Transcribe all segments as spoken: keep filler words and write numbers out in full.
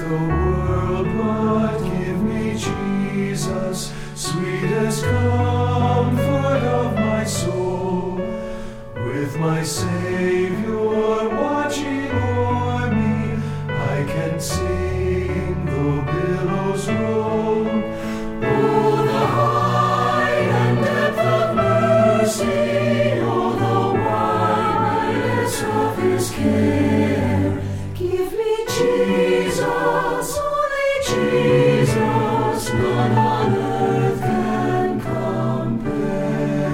the world, but give me Jesus, sweetest comfort of my soul. With my Savior watching o'er me, I can sing though billows roll. Oh, the height and depth of mercy, oh, the wideness of His care. Give me Jesus, only Jesus, none on earth can compare.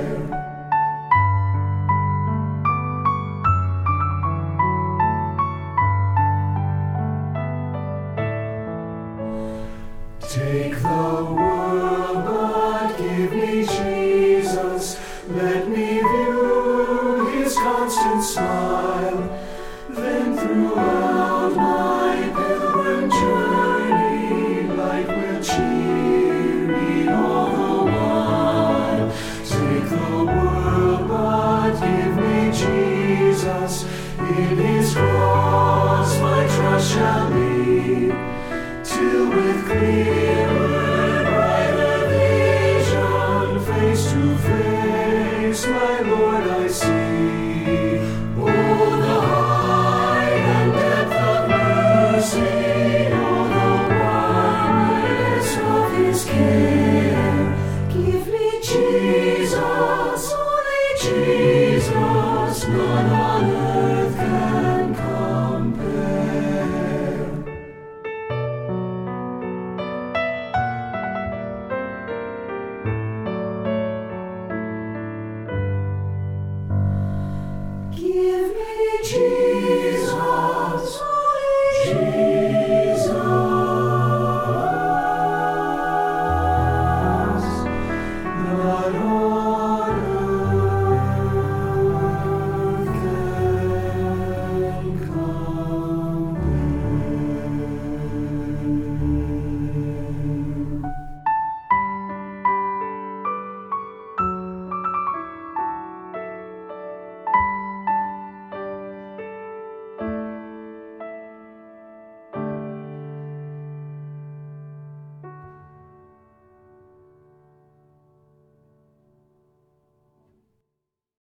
Take the world, but give me Jesus. Let me view His constant smile. Then throughout my pilgrim journey, light will cheer me all the while. Take the world, but give me Jesus. In His cross my trust shall be, till with clear